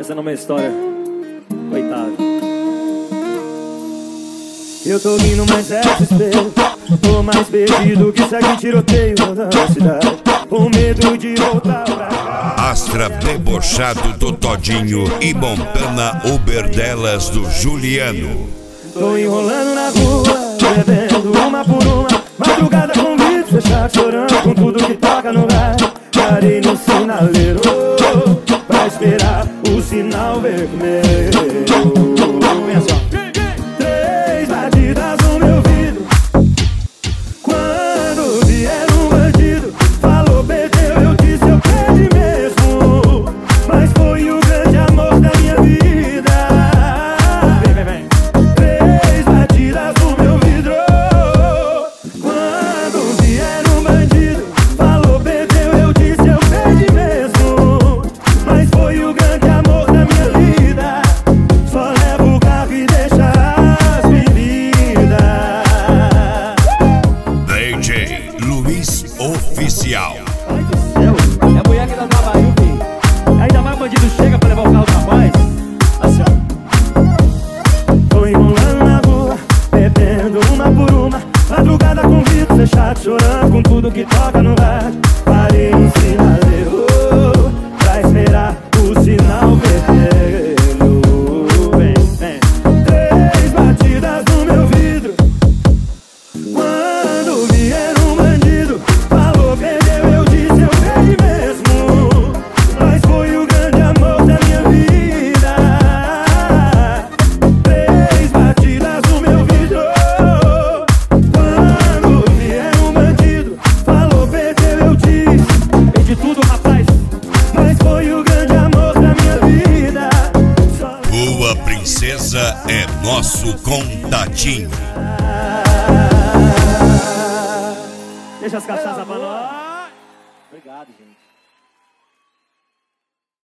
fazendo uma história. Coitado. Eu tô rindo, mas é desespero. Tô mais perdido que segue tiroteio na cidade, com medo de voltar pra cá. Astra debochado do Todinho e Montana Uber delas do Juliano. Tô enrolando na rua, bebendo uma por uma, madrugada com vidro fechado, chorando com tudo que toca no rádio. Parei no sinaleiro pra esperar o sinal vermelho. Pensa, três batidas no meu vidro. Quando vier um bandido, falou, perdeu, eu disse, eu perdi mesmo. Mas foi o grande amor da minha vida. Três batidas no meu vidro. Quando vier um bandido, falou, perdeu, eu disse, eu perdi mesmo. Mas foi o grande amor da minha vida. Só levo o carro e deixa as bebidas. DJ Luiz Oficial. Ai do céu, é a mulher que dá trabalho, filho. Ainda mais bandido chega pra levar o carro da paz. Assim, ó. Tô enrolando na rua, bebendo uma por uma, madrugada com vidro fechado, chorando com tudo que toca no rádio. Parei no sinaleiro pra esperar o sinal vermelho. Vem, vem. Três batidas no meu vidro. Quando vier um bandido, falou, perdeu, eu disse, eu perdi mesmo. Mas foi o grande amor da minha vida. Três batidas no meu vidro. Quando vier um bandido, falou, perdeu, eu disse, perdi tudo, rapaz. Mas foi o grande amor da minha vida. Tua princesa é nosso contatinho. Deixa as cachaças pra nós. Obrigado, gente.